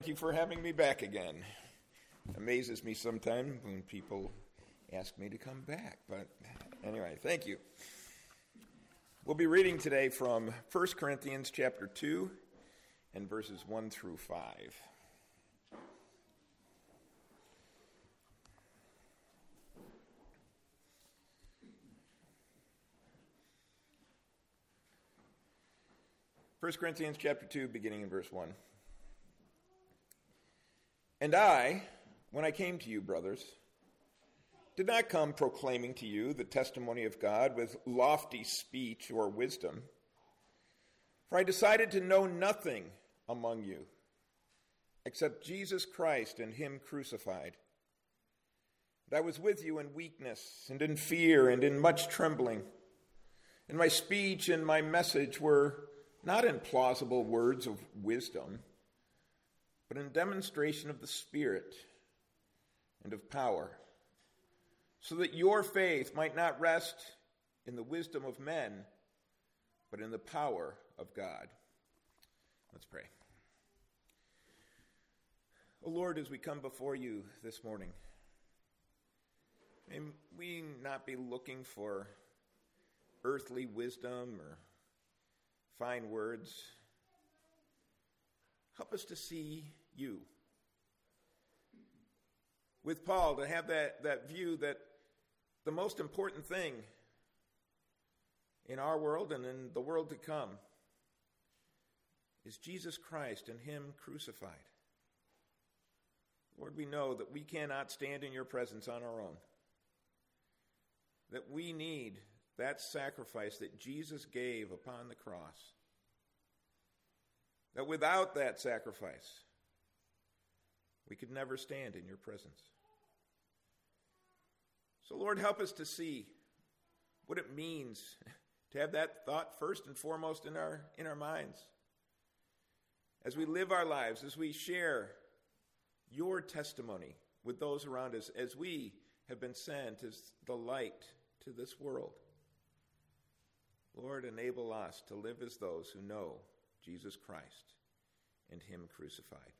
you for having me back again. It amazes me sometimes when people ask me to come back. But anyway, thank you. We'll be reading today from 1 Corinthians chapter 2 and verses 1 through 5. 1 Corinthians chapter 2, beginning in verse 1. And I, when I came to you, brothers, did not come proclaiming to you the testimony of God with lofty speech or wisdom, for I decided to know nothing among you except Jesus Christ and him crucified. And I was with you in weakness and in fear and in much trembling. And my speech and my message were not in plausible words of wisdom, but in demonstration of the Spirit and of power, so that your faith might not rest in the wisdom of men, but in the power of God. Let's pray. O Lord, as we come before you this morning, may we not be looking for earthly wisdom or fine words. Help us to see you. With Paul, to have that view that the most important thing in our world and in the world to come is Jesus Christ and him crucified. Lord, we know that we cannot stand in your presence on our own, that we need that sacrifice that Jesus gave upon the cross, that without that sacrifice, we could never stand in your presence. So, Lord, help us to see what it means to have that thought first and foremost in our minds. As we live our lives, as we share your testimony with those around us, as we have been sent as the light to this world. Lord, enable us to live as those who know Jesus Christ and him crucified.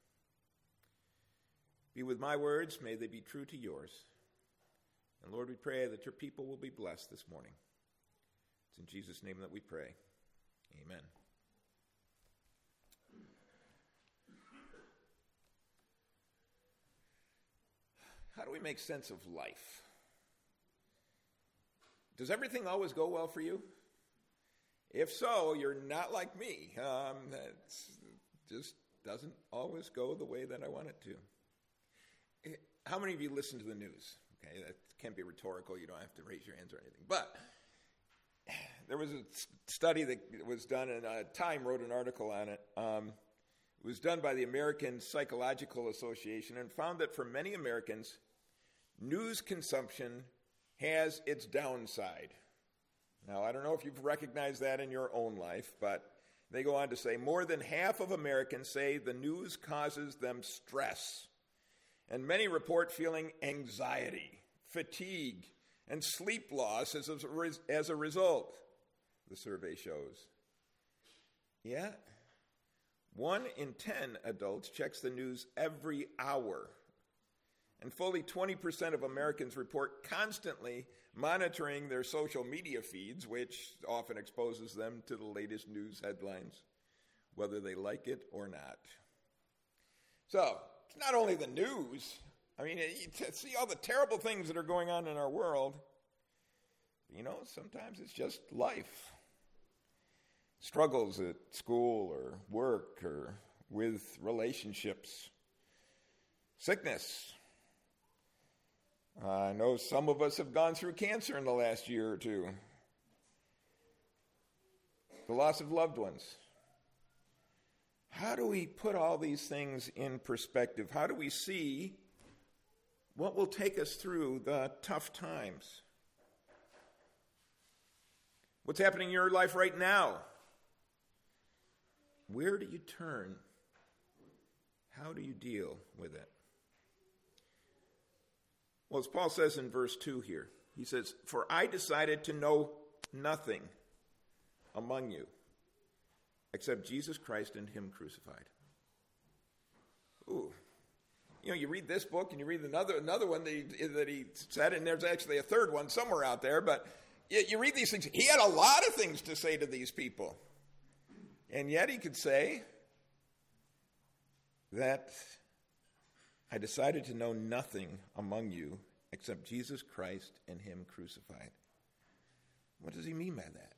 Be with my words, may they be true to yours. And Lord, we pray that your people will be blessed this morning. It's in Jesus' name that we pray. Amen. How do we make sense of life? Does everything always go well for you? If so, you're not like me. That just doesn't always go the way that I want it to. How many of you listen to the news? Okay, that can be rhetorical. You don't have to raise your hands or anything. But there was a study that was done, and Time wrote an article on it. It was done by the American Psychological Association and found that for many Americans, news consumption has its downside. Now, I don't know if you've recognized that in your own life, but they go on to say more than half of Americans say the news causes them stress. And many report feeling anxiety, fatigue, and sleep loss as a result, the survey shows. Yet, 1 in 10 adults checks the news every hour. And fully 20% of Americans report constantly monitoring their social media feeds, which often exposes them to the latest news headlines, whether they like it or not. So, it's not only the news. I mean, you see all the terrible things that are going on in our world. You know, sometimes it's just life. Struggles at school or work or with relationships. Sickness. I know some of us have gone through cancer in the last year or two. The loss of loved ones. How do we put all these things in perspective? How do we see what will take us through the tough times? What's happening in your life right now? Where do you turn? How do you deal with it? Well, as Paul says in verse 2 here, he says, "For I decided to know nothing among you except Jesus Christ and him crucified." Ooh, you read this book and you read another one that he said, and there's actually a third one somewhere out there, but you read these things. He had a lot of things to say to these people. And yet he could say that I decided to know nothing among you except Jesus Christ and him crucified. What does he mean by that?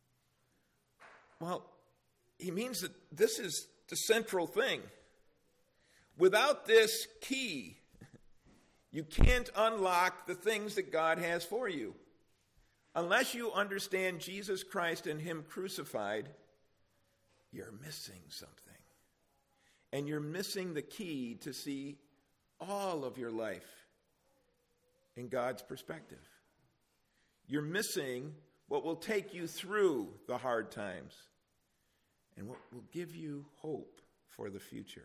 Well, he means that this is the central thing. Without this key, you can't unlock the things that God has for you. Unless you understand Jesus Christ and him crucified, you're missing something. And you're missing the key to see all of your life in God's perspective. You're missing what will take you through the hard times and what will give you hope for the future.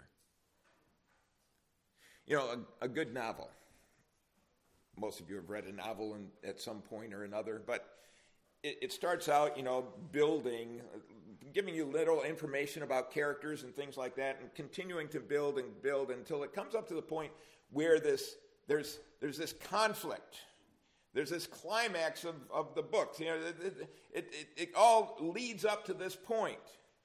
A good novel. Most of you have read a novel at some point or another, but it starts out, building, giving you little information about characters and things like that, and continuing to build and build until it comes up to the point where there's this conflict. There's this climax of the books. It all leads up to this point.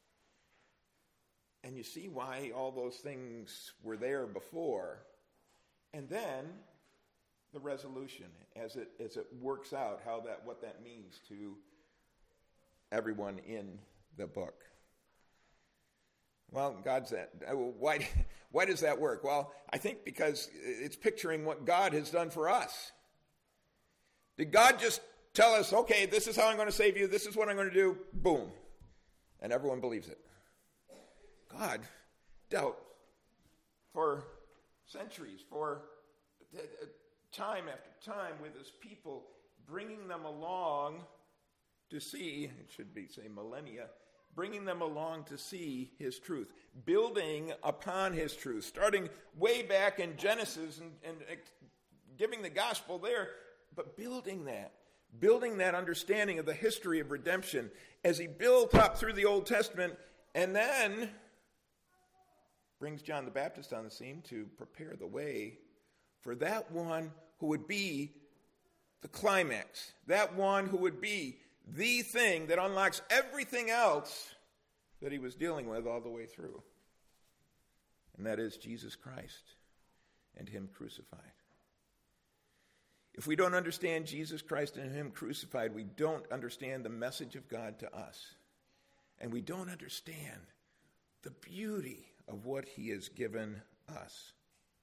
And you see why all those things were there before. And then the resolution as it works out, what that means to everyone in the book. Well, why does that work? Well, I think because it's picturing what God has done for us. Did God just tell us, okay, this is how I'm going to save you, this is what I'm going to do, boom, and everyone believes it? God dealt for centuries, for time after time with his people, bringing them along to see, it should be, say, millennia, bringing them along to see his truth, building upon his truth, starting way back in Genesis and giving the gospel there, but building that understanding of the history of redemption as he built up through the Old Testament, and then brings John the Baptist on the scene to prepare the way for that one who would be the climax, that one who would be the thing that unlocks everything else that he was dealing with all the way through. And that is Jesus Christ and him crucified. If we don't understand Jesus Christ and him crucified, we don't understand the message of God to us. And we don't understand the beauty of what he has given us.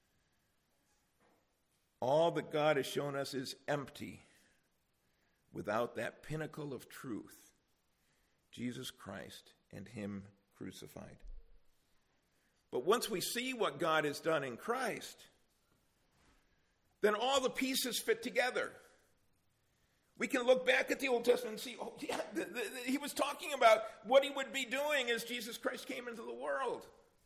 All that God has shown us is empty without that pinnacle of truth, Jesus Christ and him crucified. But once we see what God has done in Christ, then all the pieces fit together. We can look back at the Old Testament and see, oh yeah, he was talking about what he would be doing as Jesus Christ came into the world.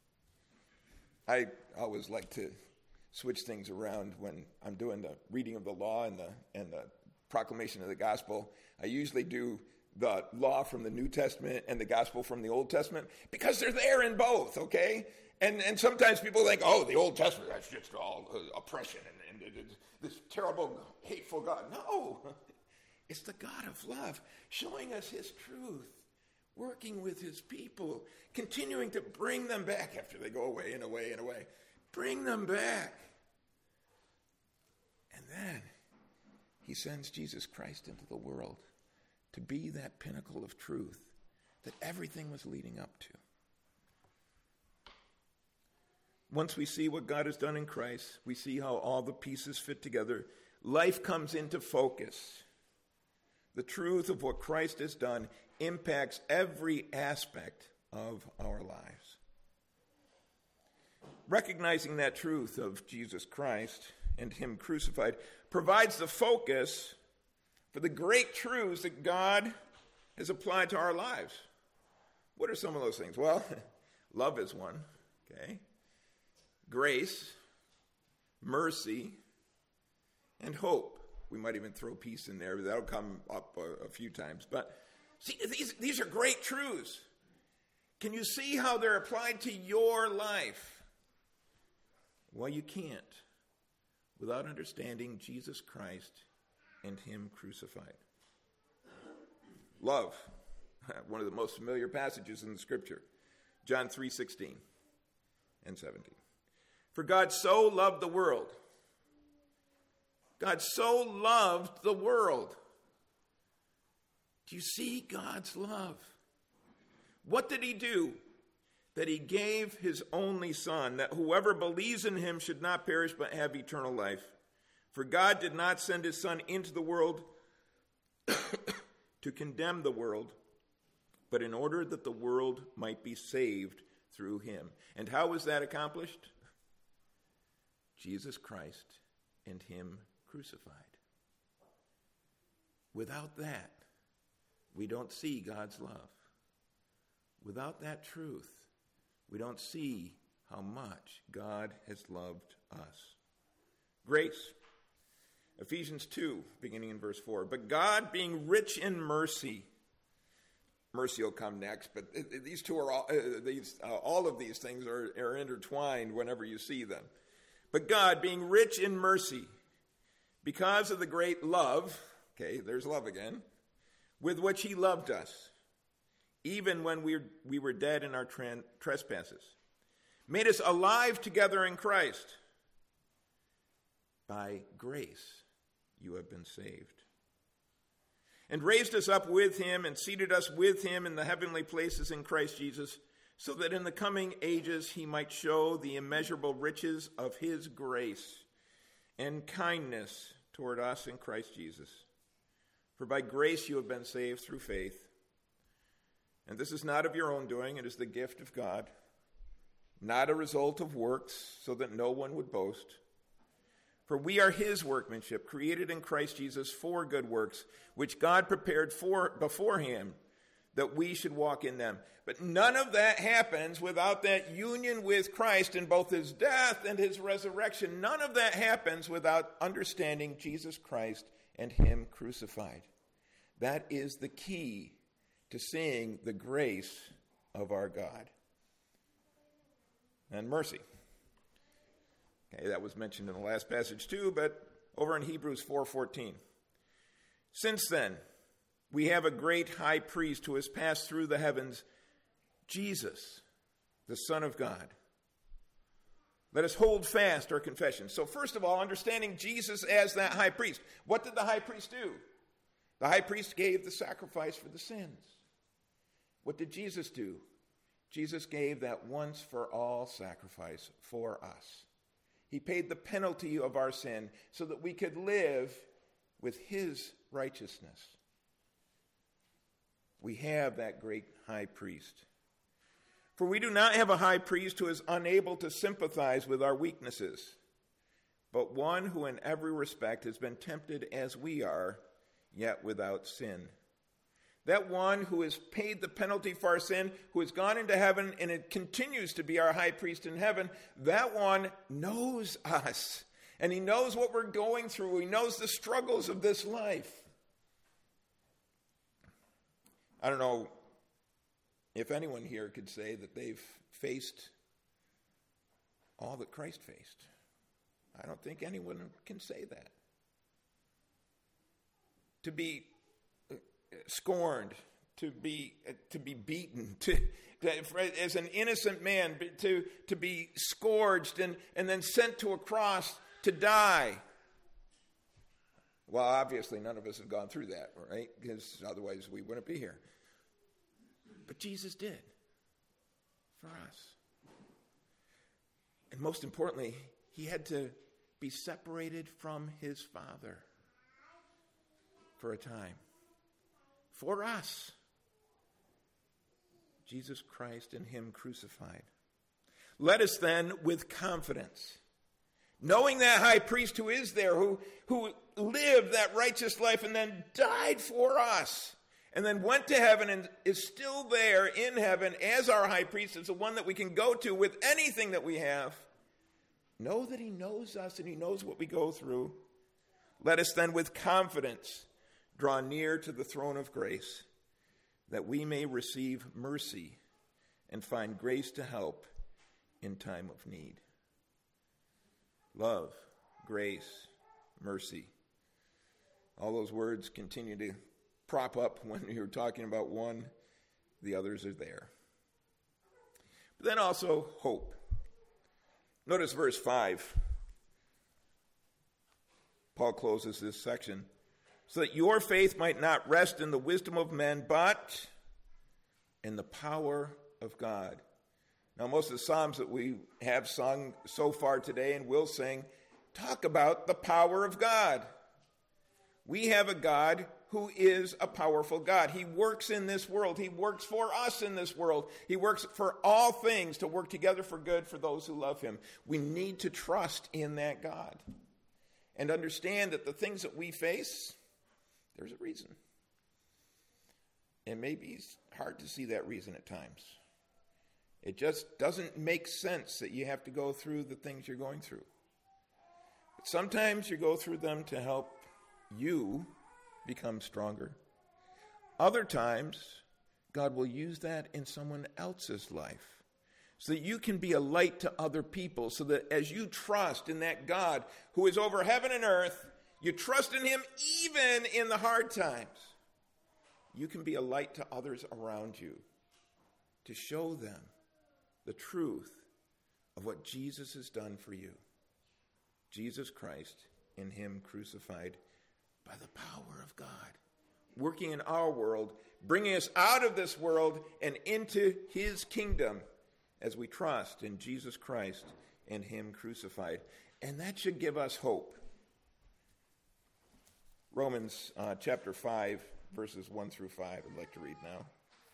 I always like to switch things around when I'm doing the reading of the law and the proclamation of the gospel. I usually do the law from the New Testament and the gospel from the Old Testament because they're there in both, okay? And sometimes people think, oh, the Old Testament, that's just all oppression and this terrible, hateful God. No, it's the God of love showing us his truth, working with his people, continuing to bring them back after they go away and away and away. Bring them back. And then he sends Jesus Christ into the world to be that pinnacle of truth that everything was leading up to. Once we see what God has done in Christ, we see how all the pieces fit together. Life comes into focus. The truth of what Christ has done impacts every aspect of our lives. Recognizing that truth of Jesus Christ and him crucified provides the focus for the great truths that God has applied to our lives. What are some of those things? Well, love is one, okay? Grace, mercy, and hope. We might even throw peace in there, but that'll come up a few times. But see, these are great truths. Can you see how they're applied to your life? Well, you can't without understanding Jesus Christ and him crucified. Love, one of the most familiar passages in the scripture, John 3:16 and 17. For God so loved the world. God so loved the world. Do you see God's love? What did he do? That he gave his only Son, that whoever believes in him should not perish but have eternal life. For God did not send his Son into the world to condemn the world, but in order that the world might be saved through him. And how was that accomplished? Jesus Christ and him crucified. Without that, we don't see God's love. Without that truth, we don't see how much God has loved us. Grace. Ephesians 2, beginning in verse 4. But God, being rich in mercy. Mercy will come next, but these two are all of these things are intertwined whenever you see them. But God, being rich in mercy, because of the great love, okay, there's love again, with which he loved us, even when we were dead in our trespasses, made us alive together in Christ. By grace you have been saved. And raised us up with him and seated us with him in the heavenly places in Christ Jesus, so that in the coming ages he might show the immeasurable riches of his grace and kindness toward us in Christ Jesus. For by grace you have been saved through faith. And this is not of your own doing, it is the gift of God, not a result of works, so that no one would boast. For we are his workmanship, created in Christ Jesus for good works, which God prepared for beforehand, that we should walk in them. But none of that happens without that union with Christ in both his death and his resurrection. None of that happens without understanding Jesus Christ and him crucified. That is the key to seeing the grace of our God. And mercy. Okay, that was mentioned in the last passage too, but over in Hebrews 4:14. Since then, we have a great high priest who has passed through the heavens, Jesus, the Son of God. Let us hold fast our confession. So first of all, understanding Jesus as that high priest. What did the high priest do? The high priest gave the sacrifice for the sins. What did Jesus do? Jesus gave that once for all sacrifice for us. He paid the penalty of our sin so that we could live with his righteousness. We have that great high priest. For we do not have a high priest who is unable to sympathize with our weaknesses, but one who in every respect has been tempted as we are, yet without sin. That one who has paid the penalty for our sin, who has gone into heaven and it continues to be our high priest in heaven, that one knows us. And he knows what we're going through. He knows the struggles of this life. I don't know if anyone here could say that they've faced all that Christ faced. I don't think anyone can say that. To be scorned, to be beaten, as an innocent man, to be scourged and then sent to a cross to die. Well, obviously none of us have gone through that, right? Because otherwise we wouldn't be here. But Jesus did for us. And most importantly, he had to be separated from his Father for a time. For us. Jesus Christ and him crucified. Let us then, with confidence, knowing that high priest who is there, who lived that righteous life and then died for us, and then went to heaven and is still there in heaven as our high priest, as the one that we can go to with anything that we have, know that he knows us and he knows what we go through. Let us then with confidence draw near to the throne of grace, that we may receive mercy and find grace to help in time of need. love, grace, mercy. All those words continue to prop up when you're talking about one, the others are there. But then also hope. Notice verse 5. Paul closes this section. So that your faith might not rest in the wisdom of men, but in the power of God. Now, most of the Psalms that we have sung so far today and will sing talk about the power of God. We have a God who is a powerful God. He works in this world. He works for us in this world. He works for all things to work together for good for those who love him. We need to trust in that God and understand that the things that we face, there's a reason. And maybe it's hard to see that reason at times. It just doesn't make sense that you have to go through the things you're going through. But sometimes you go through them to help you become stronger. Other times, God will use that in someone else's life so that you can be a light to other people, so that as you trust in that God who is over heaven and earth, you trust in him even in the hard times. You can be a light to others around you to show them the truth of what Jesus has done for you. Jesus Christ in him crucified by the power of God, working in our world, bringing us out of this world and into his kingdom as we trust in Jesus Christ and him crucified. And that should give us hope. Romans chapter 5, verses 1 through 5, I'd like to read now.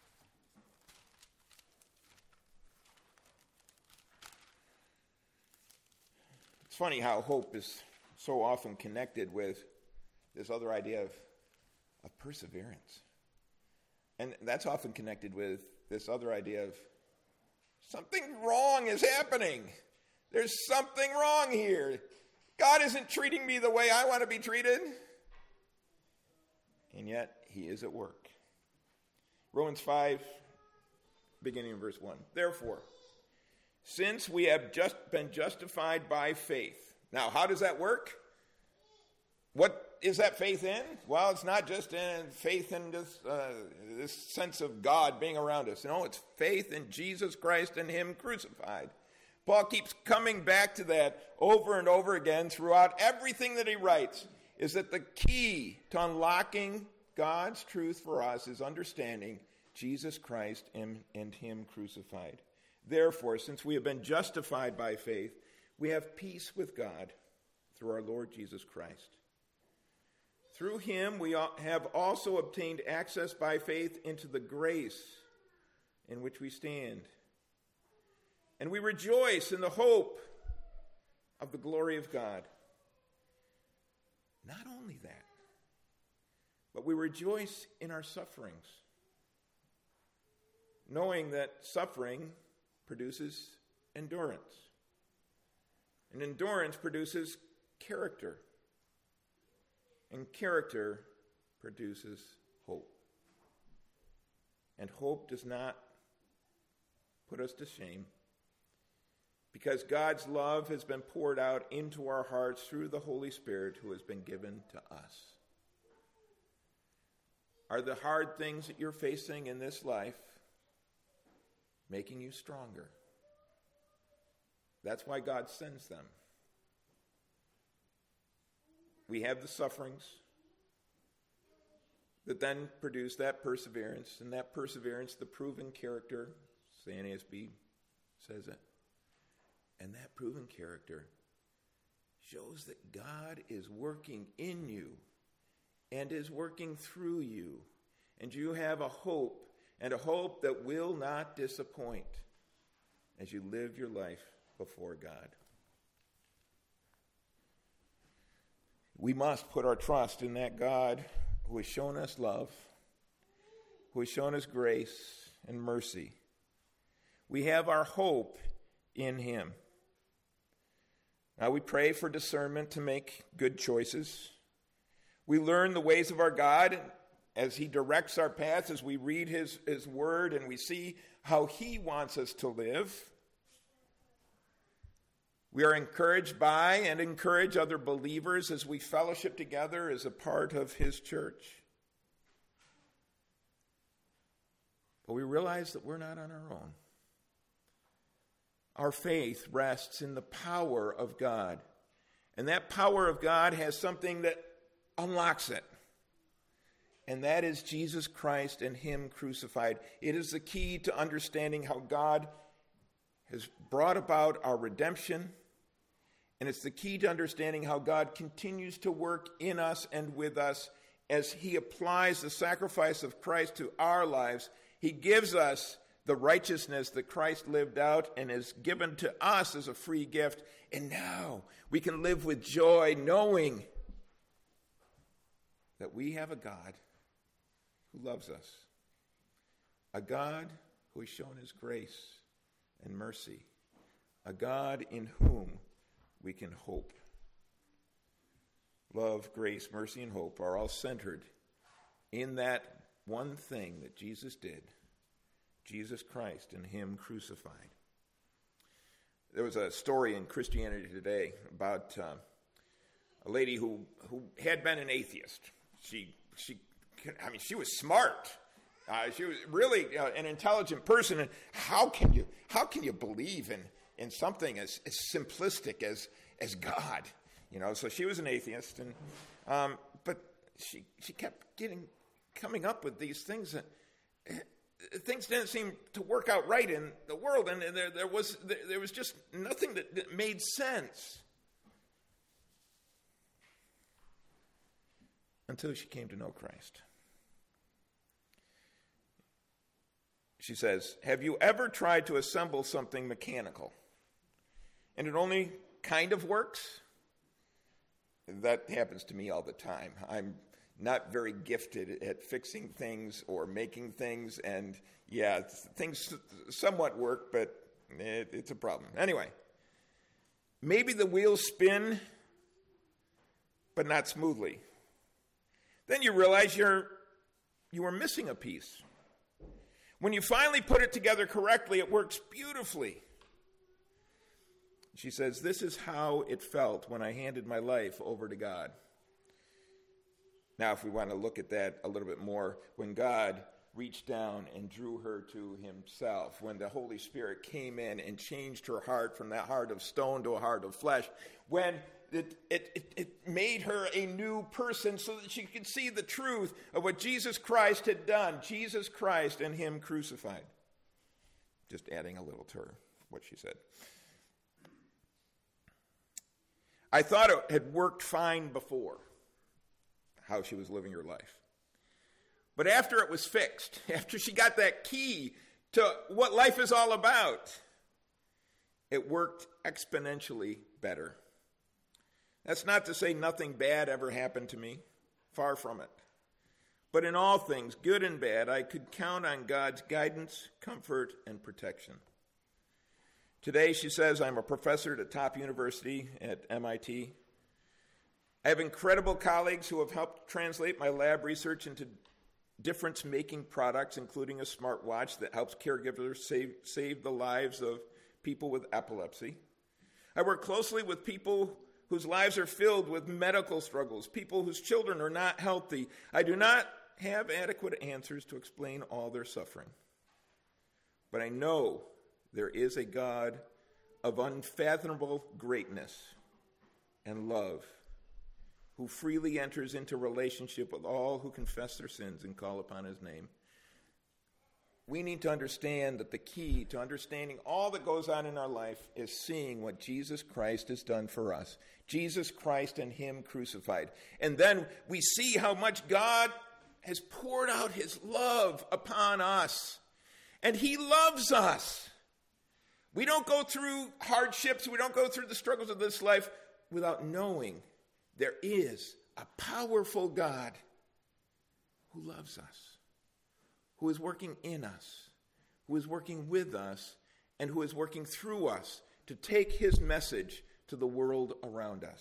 It's funny how hope is so often connected with this other idea of perseverance. And that's often connected with this other idea of something wrong is happening. There's something wrong here. God isn't treating me the way I want to be treated. And yet, he is at work. Romans 5, beginning in verse 1. Therefore, since we have just been justified by faith. Now, how does that work? What is that faith in? Well, it's not just in faith in this sense of God being around us. No, it's faith in Jesus Christ and him crucified. Paul keeps coming back to that over and over again throughout everything that he writes, is that the key to unlocking God's truth for us is understanding Jesus Christ and him crucified. Therefore, since we have been justified by faith, we have peace with God through our Lord Jesus Christ. Through him we have also obtained access by faith into the grace in which we stand. And we rejoice in the hope of the glory of God. Not only that, but we rejoice in our sufferings, knowing that suffering produces endurance. And endurance produces character. And character produces hope. And hope does not put us to shame, because God's love has been poured out into our hearts through the Holy Spirit who has been given to us. Are the hard things that you're facing in this life making you stronger? That's why God sends them. We have the sufferings that then produce that perseverance, and that perseverance, the proven character, as the NASB says it, and that proven character shows that God is working in you and is working through you, and you have a hope, and a hope that will not disappoint as you live your life before God. We must put our trust in that God who has shown us love, who has shown us grace and mercy. We have our hope in him. Now we pray for discernment to make good choices. We learn the ways of our God as he directs our paths, as we read his word and we see how he wants us to live. We are encouraged by and encourage other believers as we fellowship together as a part of his church. But we realize that we're not on our own. Our faith rests in the power of God. And that power of God has something that unlocks it. And that is Jesus Christ and him crucified. It is the key to understanding how God has brought about our redemption. And it's the key to understanding how God continues to work in us and with us as he applies the sacrifice of Christ to our lives. He gives us the righteousness that Christ lived out and is given to us as a free gift. And now we can live with joy knowing that we have a God who loves us, a God who has shown his grace and mercy, a God in whom we can hope. Love, grace, mercy, and hope are all centered in that one thing that Jesus did, Jesus Christ and him crucified. There was a story in Christianity Today about a lady who had been an atheist. She was smart. She was really an intelligent person. And how can you believe in something as simplistic as God? So she was an atheist, and but she kept coming up with these things that things didn't seem to work out right in the world, and there was just nothing that made sense until she came to know Christ. She says, "Have you ever tried to assemble something mechanical and it only kind of works?" That happens to me all the time. I'm not very gifted at fixing things or making things, and things somewhat work, but it's a problem. Anyway, maybe the wheels spin, but not smoothly. Then you realize you were missing a piece. When you finally put it together correctly, it works beautifully. She says, "This is how it felt when I handed my life over to God." Now, if we want to look at that a little bit more, when God reached down and drew her to himself, when the Holy Spirit came in and changed her heart from that heart of stone to a heart of flesh, when it made her a new person so that she could see the truth of what Jesus Christ had done, Jesus Christ and him crucified. Just adding a little to what she said. I thought it had worked fine before, how she was living her life. But after it was fixed, after she got that key to what life is all about, it worked exponentially better. That's not to say nothing bad ever happened to me. Far from it. But in all things, good and bad, I could count on God's guidance, comfort, and protection. Today, she says, I'm a professor at a top university at MIT. I have incredible colleagues who have helped translate my lab research into difference-making products, including a smartwatch that helps caregivers save the lives of people with epilepsy. I work closely with people whose lives are filled with medical struggles, people whose children are not healthy. I do not have adequate answers to explain all their suffering. But I know there is a God of unfathomable greatness and love who freely enters into relationship with all who confess their sins and call upon his name. We need to understand that the key to understanding all that goes on in our life is seeing what Jesus Christ has done for us. Jesus Christ and him crucified. And then we see how much God has poured out his love upon us. And he loves us. We don't go through hardships, we don't go through the struggles of this life without knowing there is a powerful God who loves us, who is working in us, who is working with us, and who is working through us to take his message to the world around us.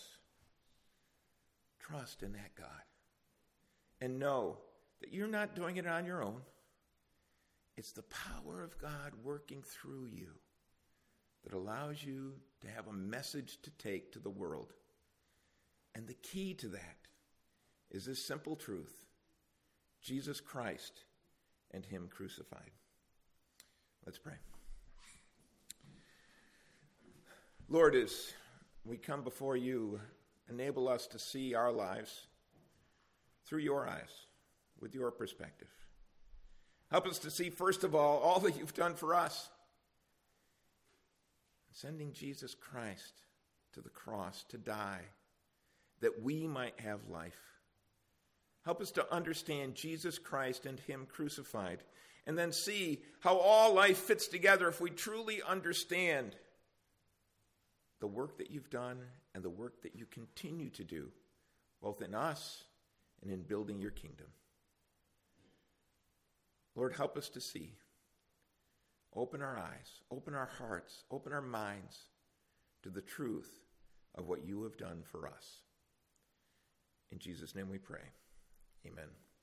Trust in that God and know that you're not doing it on your own. It's the power of God working through you that allows you to have a message to take to the world. And the key to that is this simple truth: Jesus Christ and him crucified. Let's pray. Lord, as we come before you, enable us to see our lives through your eyes, with your perspective. Help us to see, first of all that you've done for us. Sending Jesus Christ to the cross to die, that we might have life. Help us to understand Jesus Christ and him crucified, and then see how all life fits together if we truly understand the work that you've done and the work that you continue to do, both in us and in building your kingdom. Lord, help us to see. Open our eyes, open our hearts, open our minds to the truth of what you have done for us. In Jesus' name we pray. Amen.